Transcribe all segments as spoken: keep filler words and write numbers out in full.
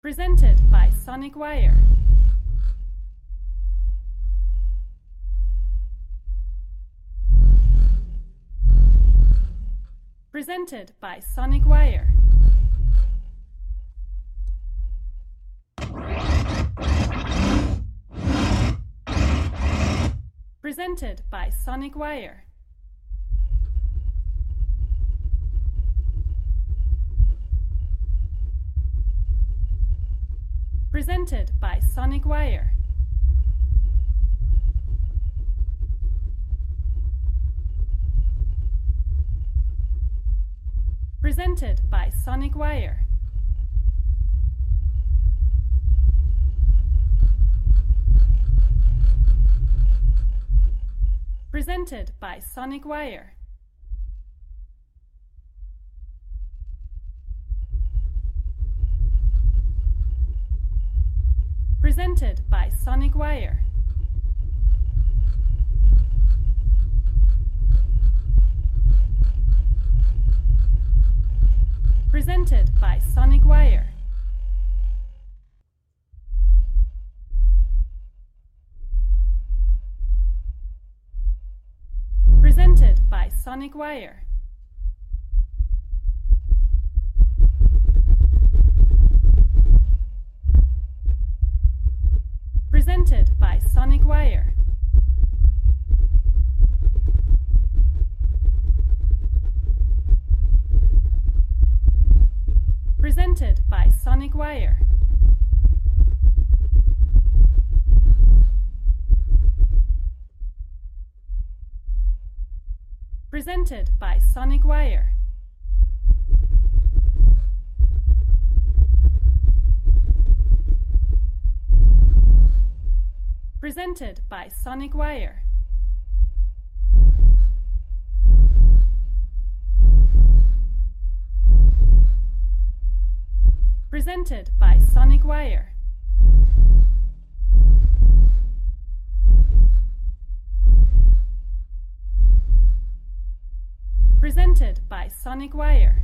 Presented by Sonic Wire. Presented by Sonic Wire. Presented by Sonic Wire. Presented by Sonic Wire. Presented by Sonic Wire. Presented by Sonic Wire. Presented by Sonic Wire. Presented by Sonic Wire. Presented by Sonic Wire. Presented by Sonic Wire. Presented by Sonic Wire. Presented by Sonic Wire. Presented by Sonic Wire. Presented by Sonic Wire. Presented by Sonic Wire.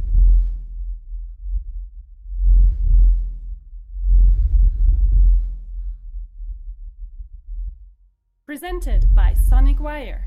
Presented by Sonic Wire.